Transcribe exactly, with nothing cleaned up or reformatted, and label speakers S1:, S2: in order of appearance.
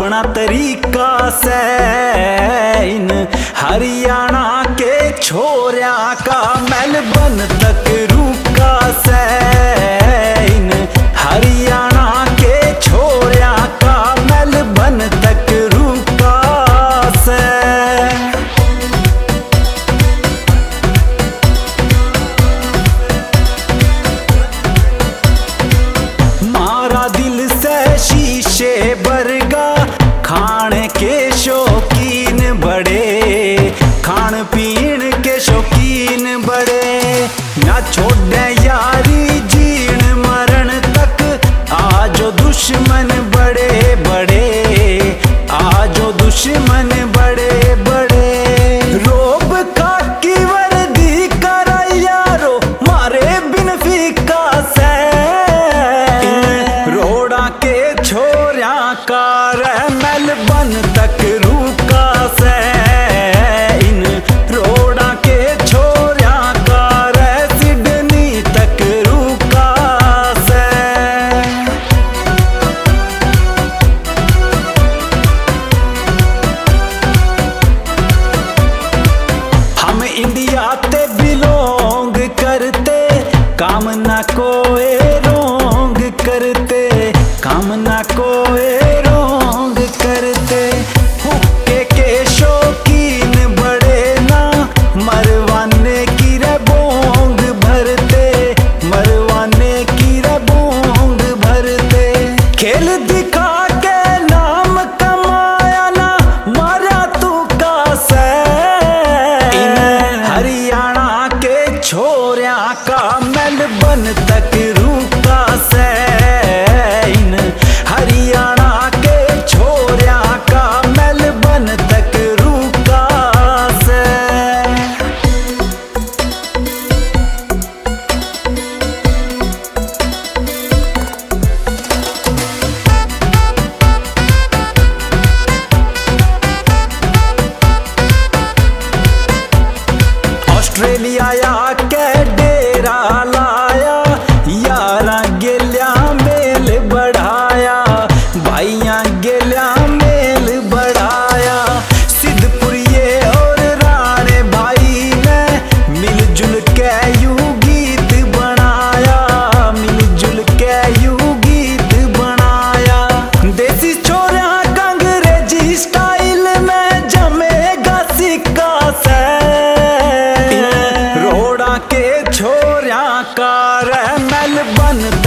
S1: अपना तरीका से इन हरियाणा के छोरिया का मेलबर्न तक रुका से इन हरियाणा के छोरिया का मेलबर्न तक रुका से। मारा दिल से शीशे बरगा खाने के शौकीन बड़े, खान पीन के शौकीन बड़े। ना छोड़े यारी जीण मरण तक आजो दुश्मन बड़े बड़े, आजो दुश्मन बड़े बड़े। रोब खाकी वर्दी करा यारो मारे बिन फीका से रोड़ा के छोरिया का मेलबर्न तक रुका से इन रोड़ा के छोरिया का सिडनी तक रुका से। हम इंडिया ते बिलोंग करते, काम ना कोई रोंग करते, काम ना कोई रोंग करते। हुक्के के शौकीन बड़े ना मरवाने की रे बोंग भरते, मरवाने की रे बोंग भरते। खेल दिखा के नाम कमाया ना मारा तू का से इन हरियाणा के छोरिया का मेलबर्न तक रुका से इन हरियाणा के छोरिया का मेलबर्न तक रुका से। ऑस्ट्रेलिया या के डेरा लाया यारा गेल्या मेल बढ़ाया, भाइयां गेल्या मेल बढ़ाया। सिद्धपुरिये और राणे भाई ने मिलजुल के यू गीत बनाया, मिलजुल के यू गीत बनाया। देसी छोरिया अंग्रेजी स्टाइल में जमेगा सिक्का से रोड़ा के छोरिया का मेलबर्न